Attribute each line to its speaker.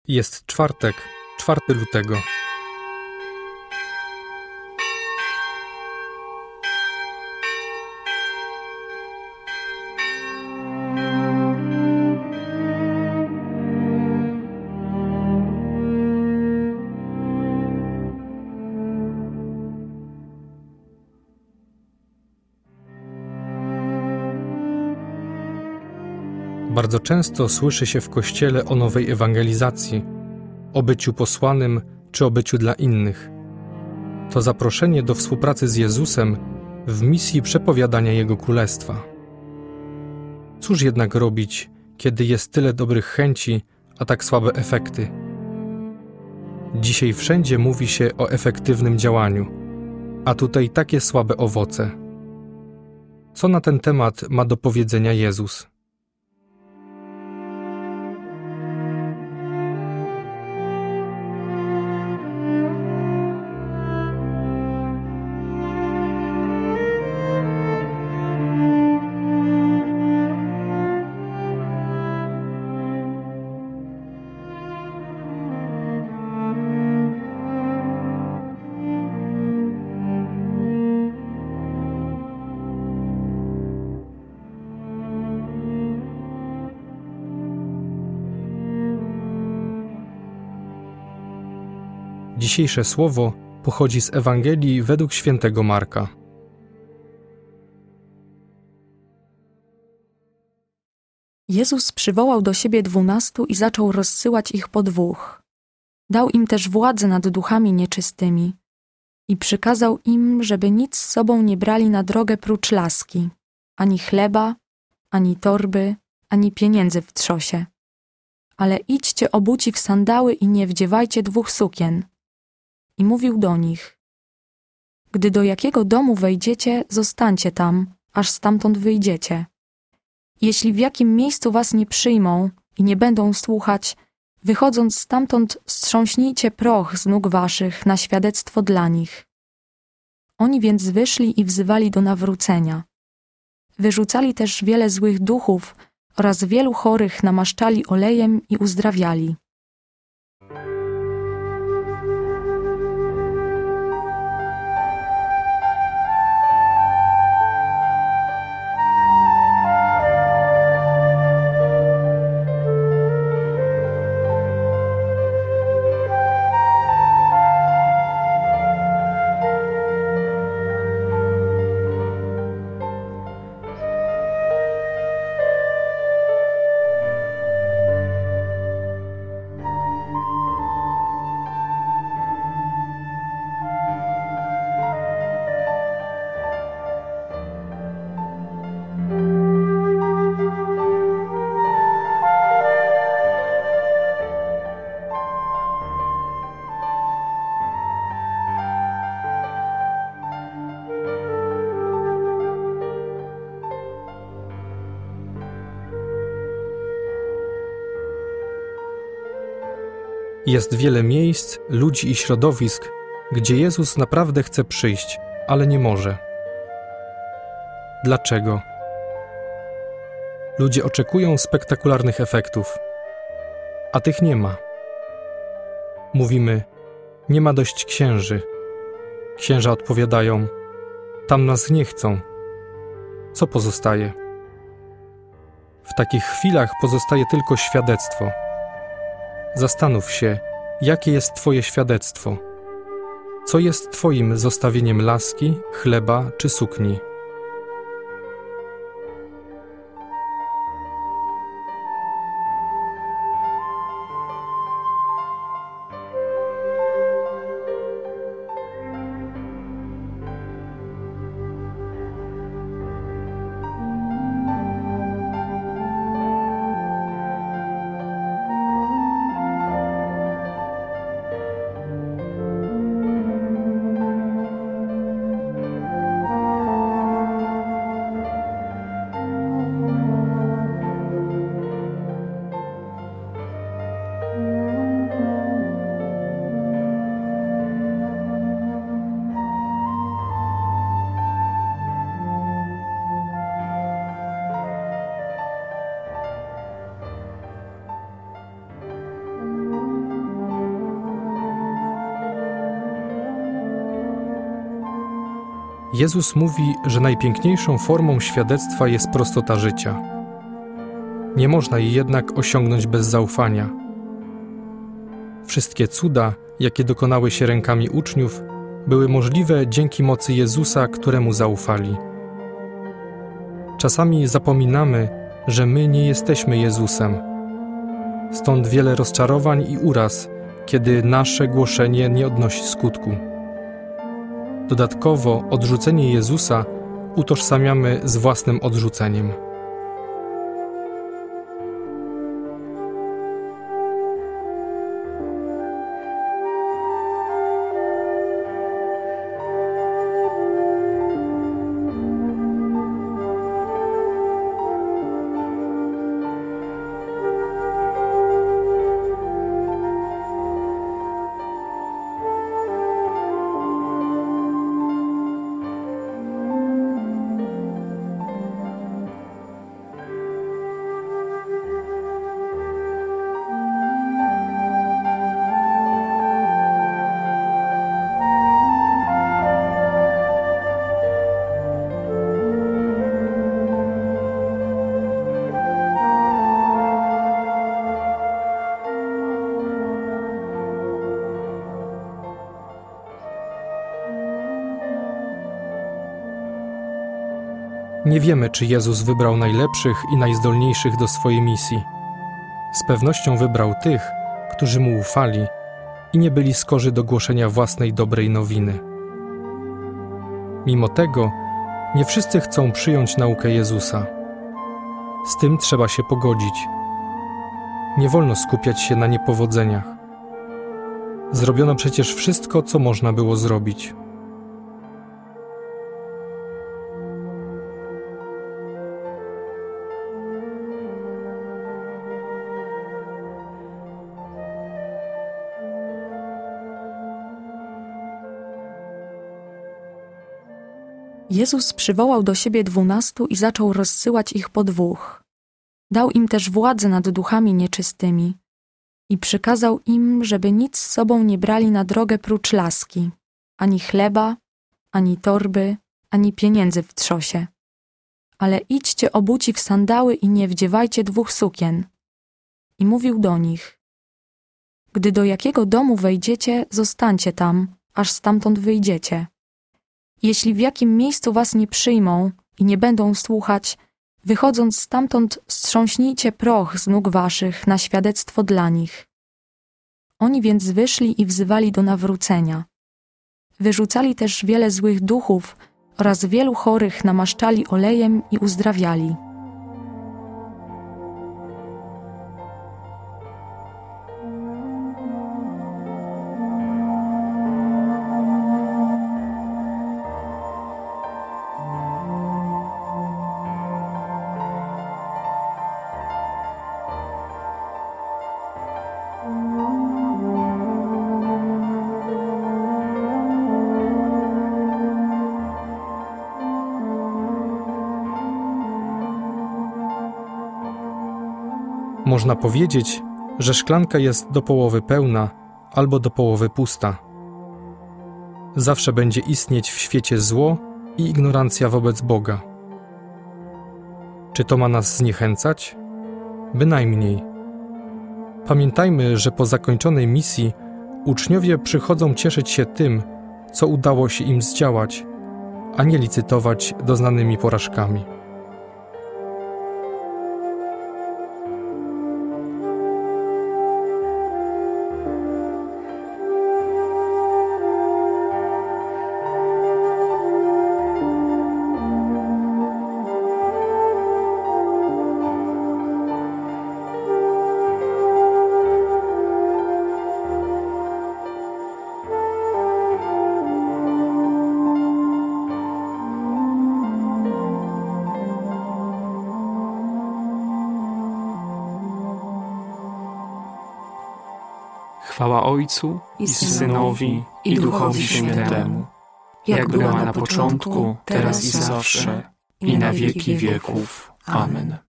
Speaker 1: Jest czwartek, 4 lutego. Bardzo często słyszy się w Kościele o nowej ewangelizacji, o byciu posłanym czy o byciu dla innych. To zaproszenie do współpracy z Jezusem w misji przepowiadania Jego Królestwa. Cóż jednak robić, kiedy jest tyle dobrych chęci, a tak słabe efekty? Dzisiaj wszędzie mówi się o efektywnym działaniu, a tutaj takie słabe owoce. Co na ten temat ma do powiedzenia Jezus? Dzisiejsze słowo pochodzi z Ewangelii według świętego Marka.
Speaker 2: Jezus przywołał do siebie 12 i zaczął rozsyłać ich po 2. Dał im też władzę nad duchami nieczystymi i przykazał im, żeby nic z sobą nie brali na drogę prócz laski, ani chleba, ani torby, ani pieniędzy w trzosie. Ale idźcie obuci w sandały i nie wdziewajcie 2 sukien. I mówił do nich: gdy do jakiego domu wejdziecie, zostańcie tam, aż stamtąd wyjdziecie. Jeśli w jakim miejscu was nie przyjmą i nie będą słuchać, wychodząc stamtąd strząśnijcie proch z nóg waszych na świadectwo dla nich. Oni więc wyszli i wzywali do nawrócenia. Wyrzucali też wiele złych duchów oraz wielu chorych namaszczali olejem i uzdrawiali.
Speaker 1: Jest wiele miejsc, ludzi i środowisk, gdzie Jezus naprawdę chce przyjść, ale nie może. Dlaczego? Ludzie oczekują spektakularnych efektów, a tych nie ma. Mówimy: nie ma dość księży. Księża odpowiadają: tam nas nie chcą. Co pozostaje? W takich chwilach pozostaje tylko świadectwo. Zastanów się, jakie jest Twoje świadectwo. Co jest Twoim zostawieniem laski, chleba czy sukni? Jezus mówi, że najpiękniejszą formą świadectwa jest prostota życia. Nie można jej jednak osiągnąć bez zaufania. Wszystkie cuda, jakie dokonały się rękami uczniów, były możliwe dzięki mocy Jezusa, któremu zaufali. Czasami zapominamy, że my nie jesteśmy Jezusem. Stąd wiele rozczarowań i uraz, kiedy nasze głoszenie nie odnosi skutku. Dodatkowo odrzucenie Jezusa utożsamiamy z własnym odrzuceniem. Nie wiemy, czy Jezus wybrał najlepszych i najzdolniejszych do swojej misji. Z pewnością wybrał tych, którzy Mu ufali i nie byli skorzy do głoszenia własnej dobrej nowiny. Mimo tego, nie wszyscy chcą przyjąć naukę Jezusa. Z tym trzeba się pogodzić. Nie wolno skupiać się na niepowodzeniach. Zrobiono przecież wszystko, co można było zrobić.
Speaker 2: Jezus przywołał do siebie 12 i zaczął rozsyłać ich po 2. Dał im też władzę nad duchami nieczystymi i przykazał im, żeby nic z sobą nie brali na drogę prócz laski, ani chleba, ani torby, ani pieniędzy w trzosie. Ale idźcie obuci w sandały i nie wdziewajcie 2 sukien. I mówił do nich: gdy do jakiego domu wejdziecie, zostańcie tam, aż stamtąd wyjdziecie. Jeśli w jakim miejscu was nie przyjmą i nie będą słuchać, wychodząc stamtąd strząśnijcie proch z nóg waszych na świadectwo dla nich. Oni więc wyszli i wzywali do nawrócenia. Wyrzucali też wiele złych duchów oraz wielu chorych namaszczali olejem i uzdrawiali.
Speaker 1: Można powiedzieć, że szklanka jest do połowy pełna albo do połowy pusta. Zawsze będzie istnieć w świecie zło i ignorancja wobec Boga. Czy to ma nas zniechęcać? Bynajmniej. Pamiętajmy, że po zakończonej misji uczniowie przychodzą cieszyć się tym, co udało się im zdziałać, a nie licytować doznanymi porażkami.
Speaker 3: Chwała Ojcu i Synowi, i Duchowi Świętemu, jak była na początku, teraz i zawsze, i na wieki wieków. Amen.